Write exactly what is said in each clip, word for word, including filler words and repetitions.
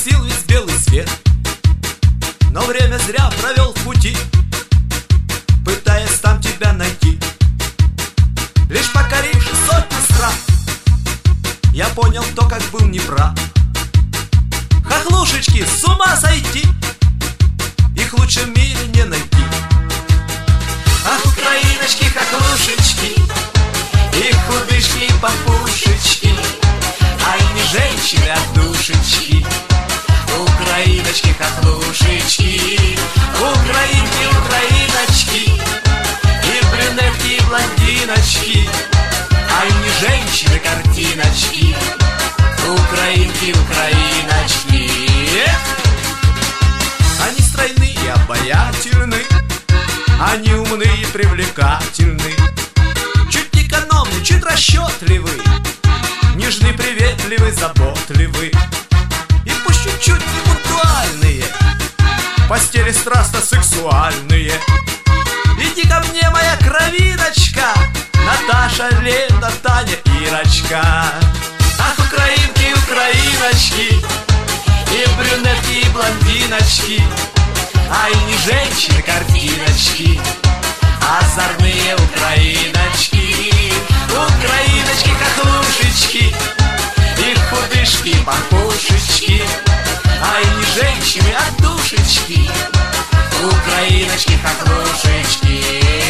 погасил весь белый свет, но время зря провел в пути, пытаясь там тебя найти. Лишь покоривши сотни стран, я понял то, как был неправ. Хохлушечки, с ума сойти, их лучше в мире не найти. Ах, украиночки, хохлушечки, их худышки, папушечки, ай, не женщины, а душечки. Украиночки, хохлушечки, украинки, украиночки, и брюнетки, и блондиночки, ай, не женщины, картиночки. Украинки, украиночки. Они стройны и обаятельны, они умны и привлекательны, чуть экономны, чуть расчетливы, нежны, приветливы, заботливы, и пусть чуть-чуть не пунктуальные, в постели страстно сексуальные. Иди ко мне, моя кровиночка, Наташа, Лена, Таня, Ирочка. Ах, украинки, украиночки, и брюнетки, и блондиночки, ай, не женщины, картиночки, озорные украиночки. Украиночки, хохлушечки, их худышки, пампушечки, ай, не женщины, а душечки. Украиночки, хохлушечки.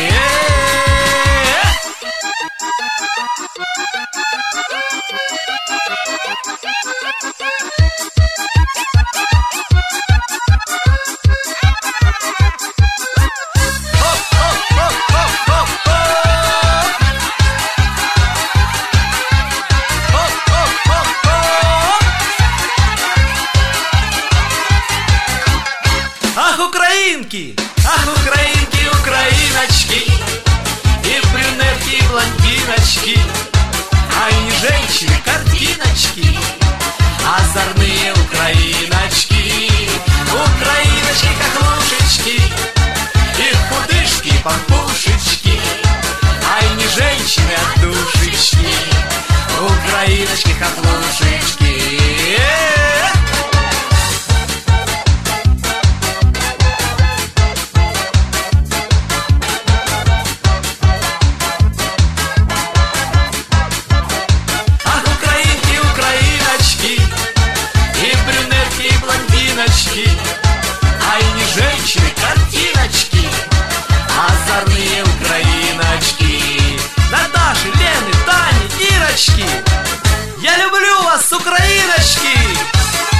Ах, украинки, ах, украинки, украиночки, и брюнетки, и блондиночки, ай, не женщины, картиночки, озорные украиночки. Украиночки, хохлушечки, и худышки, пампушечки, ай, не женщины, а душечки. Украиночки, хохлушечки. Ай, не женщины, картиночки, озорные украиночки. Наташи, Лены, Тани, Ирочки, я люблю вас, украиночки.